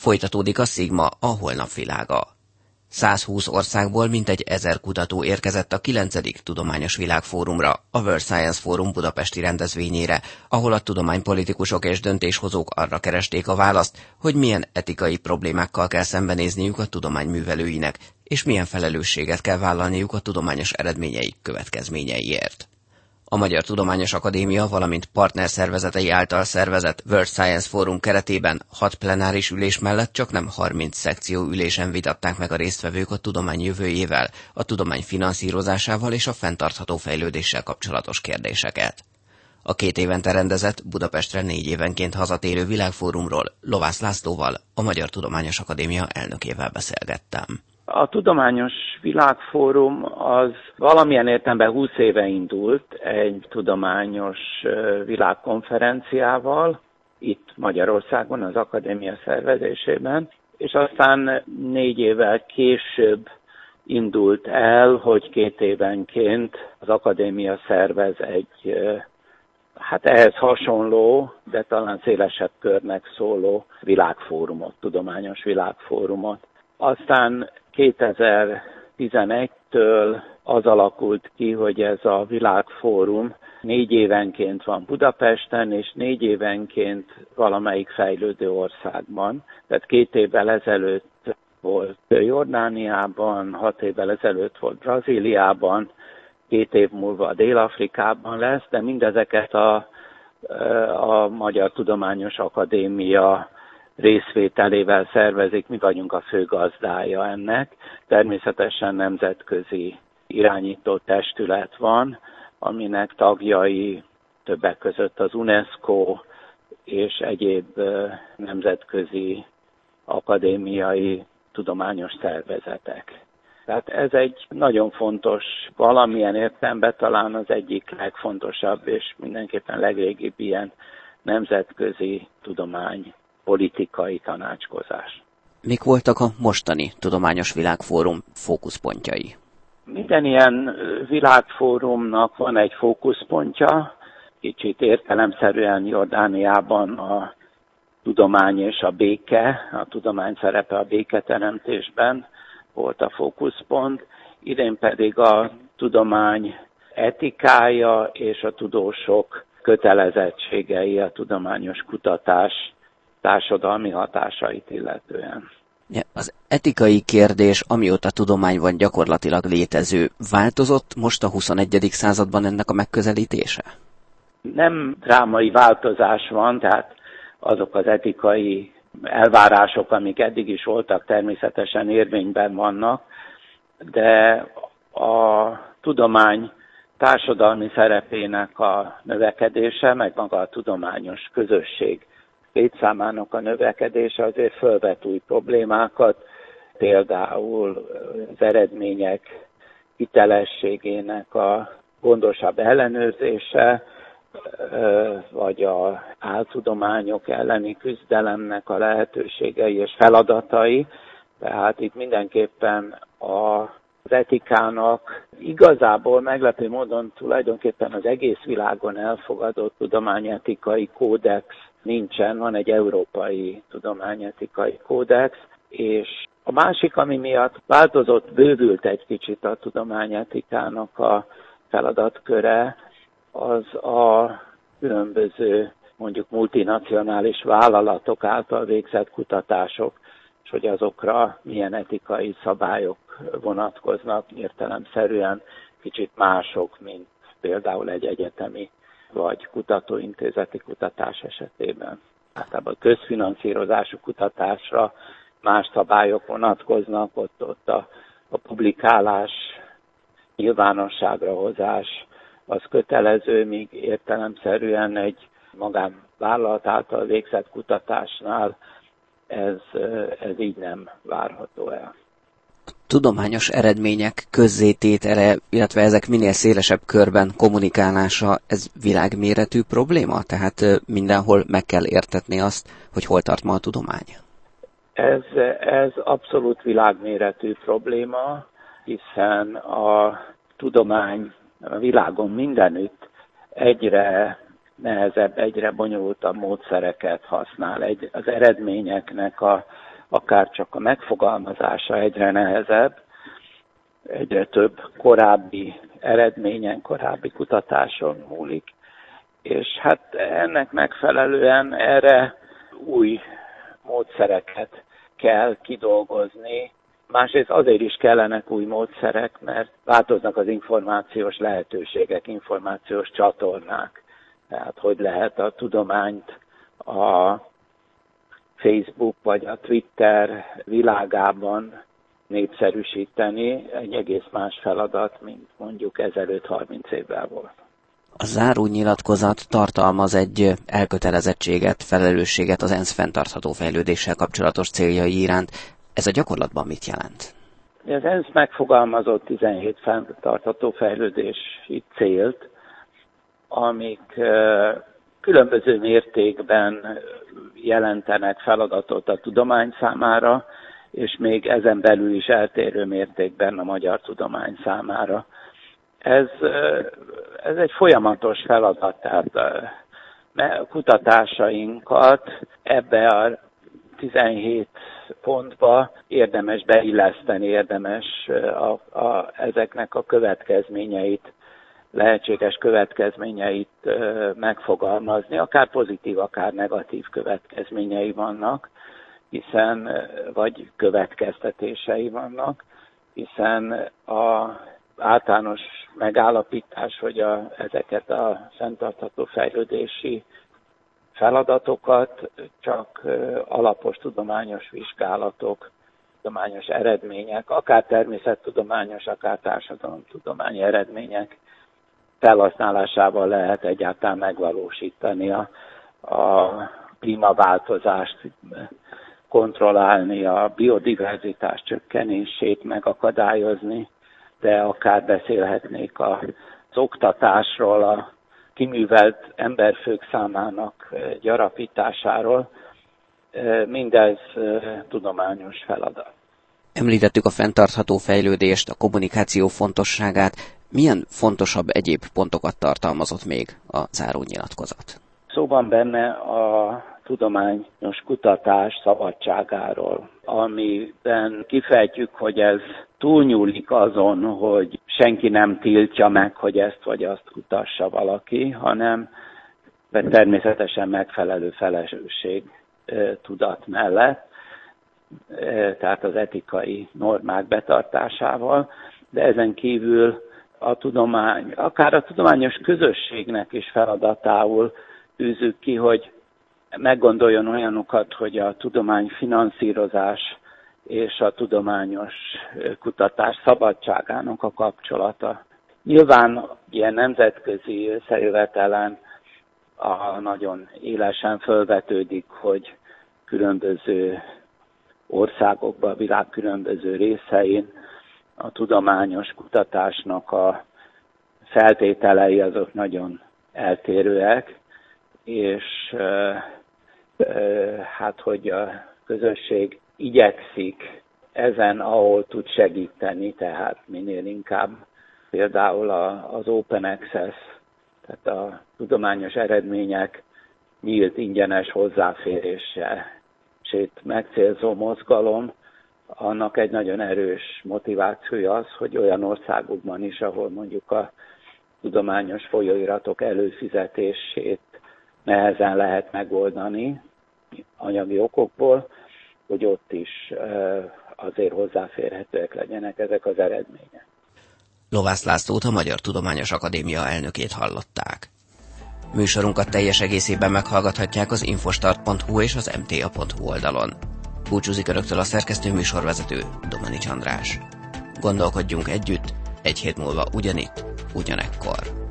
Folytatódik a Sigma, a holnap világa. 120 országból mintegy 1000 kutató érkezett a 9. Tudományos Világfórumra, a World Science Forum budapesti rendezvényére, ahol a tudománypolitikusok és döntéshozók arra keresték a választ, hogy milyen etikai problémákkal kell szembenézniük a tudomány művelőinek, és milyen felelősséget kell vállalniuk a tudományos eredményeik következményeiért. A Magyar Tudományos Akadémia, valamint partnerszervezetei által szervezett World Science Forum keretében 6 plenáris ülés mellett csaknem 30 szekcióülésen vitatták meg a résztvevők a tudomány jövőjével, a tudomány finanszírozásával és a fenntartható fejlődéssel kapcsolatos kérdéseket. A 2 évente rendezett, Budapestre 4 évenként hazatérő világfórumról Lovász Lászlóval, a Magyar Tudományos Akadémia elnökével beszélgettem. A Tudományos Világfórum az valamilyen értelemben 20 éve indult egy tudományos világkonferenciával, itt Magyarországon, az akadémia szervezésében, és aztán 4 évvel később indult el, hogy 2 évenként az akadémia szervez egy, ehhez hasonló, de talán szélesebb körnek szóló világfórumot, tudományos világfórumot. Aztán 2011-től az alakult ki, hogy ez a világfórum 4 évenként van Budapesten, és 4 évenként valamelyik fejlődő országban. Tehát 2 évvel ezelőtt volt Jordániában, 6 évvel ezelőtt volt Brazíliában, 2 év múlva Dél-Afrikában lesz, de mindezeket a Magyar Tudományos Akadémia részvételével szervezik, mi vagyunk a fő gazdája ennek. Természetesen nemzetközi irányító testület van, aminek tagjai többek között az UNESCO és egyéb nemzetközi akadémiai tudományos szervezetek. Tehát ez egy nagyon fontos, valamilyen értelemben talán az egyik legfontosabb és mindenképpen legrégibb ilyen nemzetközi tudománypolitikai tanácskozás. Mik voltak a mostani Tudományos Világfórum fókuszpontjai? Minden ilyen világfórumnak van egy fókuszpontja, kicsit értelemszerűen Jordániában a tudomány és a béke, a tudomány szerepe a béketeremtésben volt a fókuszpont, idén pedig a tudomány etikája és a tudósok kötelezettségei a tudományos kutatás társadalmi hatásait illetően. Az etikai kérdés, amióta tudomány van, gyakorlatilag létező, változott most a 21. században ennek a megközelítése? Nem drámai változás van, tehát azok az etikai elvárások, amik eddig is voltak, természetesen érvényben vannak, de a tudomány társadalmi szerepének a növekedése, meg maga a tudományos közösség létszámának a növekedése azért fölvet új problémákat, például az eredmények hitelességének a gondosabb ellenőrzése, vagy az áltudományok elleni küzdelemnek a lehetőségei és feladatai. Tehát itt mindenképpen az etikának igazából meglepő módon tulajdonképpen az egész világon elfogadott tudományetikai kódex nincsen, van egy európai tudományetikai kódex, és a másik, ami miatt változott, bővült egy kicsit a tudományetikának a feladatköre, az a különböző, mondjuk multinacionális vállalatok által végzett kutatások, és hogy azokra milyen etikai szabályok vonatkoznak, értelemszerűen kicsit mások, mint például egy egyetemi vagy kutatóintézeti kutatás esetében. Általában közfinanszírozású kutatásra más szabályok vonatkoznak, ott a publikálás, nyilvánosságra hozás az kötelező, míg értelemszerűen egy magánvállalat által végzett kutatásnál ez így nem várható el. Tudományos eredmények közzététele, illetve ezek minél szélesebb körben kommunikálása, ez világméretű probléma? Tehát mindenhol meg kell értetni azt, hogy hol tart ma a tudomány? Ez abszolút világméretű probléma, hiszen a tudomány a világon mindenütt egyre nehezebb, egyre bonyolultabb módszereket használ. Az eredményeknek a akár csak a megfogalmazása egyre nehezebb, egyre több korábbi eredményen, korábbi kutatáson múlik. És hát ennek megfelelően erre új módszereket kell kidolgozni. Másrészt azért is kellenek új módszerek, mert változnak az információs lehetőségek, információs csatornák. Tehát hogy lehet a tudományt a Facebook vagy a Twitter világában népszerűsíteni, egy egész más feladat, mint mondjuk ezelőtt 30 évvel volt. A záró nyilatkozat tartalmaz egy elkötelezettséget, felelősséget az ENSZ fenntartható fejlődéssel kapcsolatos céljai iránt. Ez a gyakorlatban mit jelent? Az ENSZ megfogalmazott 17 fenntartható fejlődési célt, amik különböző mértékben jelentenek feladatot a tudomány számára, és még ezen belül is eltérő mértékben a magyar tudomány számára. Ez egy folyamatos feladat, tehát a kutatásainkat ebbe a 17 pontba érdemes beilleszteni, érdemes ezeknek a következményeit, lehetséges következményeit megfogalmazni, akár pozitív, akár negatív következményei vannak, vagy következtetései vannak, hiszen az általános megállapítás, hogy ezeket a fenntartható fejlődési feladatokat csak alapos tudományos vizsgálatok, tudományos eredmények, akár természettudományos, akár társadalomtudományi eredmények felhasználásával lehet egyáltalán megvalósítani a klímaváltozást, kontrollálni, a biodiverzitás csökkenését megakadályozni, de akár beszélhetnék az oktatásról, a kiművelt emberfők számának gyarapításáról. Mindez tudományos feladat. Említettük a fenntartható fejlődést, a kommunikáció fontosságát. Milyen fontosabb egyéb pontokat tartalmazott még a zárónyilatkozat? Szó van benne a tudományos kutatás szabadságáról, amiben kifejtjük, hogy ez túlnyúlik azon, hogy senki nem tiltja meg, hogy ezt vagy azt kutassa valaki, hanem természetesen megfelelő felelősség tudat mellett, tehát az etikai normák betartásával, de ezen kívül a tudomány, akár a tudományos közösségnek is feladatául tűzzük ki, hogy meggondoljon olyanokat, hogy a tudomány finanszírozás és a tudományos kutatás szabadságának a kapcsolata. Nyilván ilyen nemzetközi összejövetelen nagyon élesen felvetődik, hogy különböző országokban, a világ különböző részein a tudományos kutatásnak a feltételei azok nagyon eltérőek, és hát hogy a közösség igyekszik ezen, ahol tud segíteni, tehát minél inkább például az Open Access, tehát a tudományos eredmények nyílt ingyenes hozzáférését megcélzó mozgalom, annak egy nagyon erős motivációja az, hogy olyan országokban is, ahol mondjuk a tudományos folyóiratok előfizetését nehezen lehet megoldani anyagi okokból, hogy ott is azért hozzáférhetőek legyenek ezek az eredmények. Lovász Lászlót, a Magyar Tudományos Akadémia elnökét hallották. Műsorunkat teljes egészében meghallgathatják az infostart.hu és az mta.hu oldalon. Búcsúzik önöktől a szerkesztő műsorvezető, Domanics András. Gondolkodjunk együtt, egy hét múlva ugyanitt, ugyanekkor.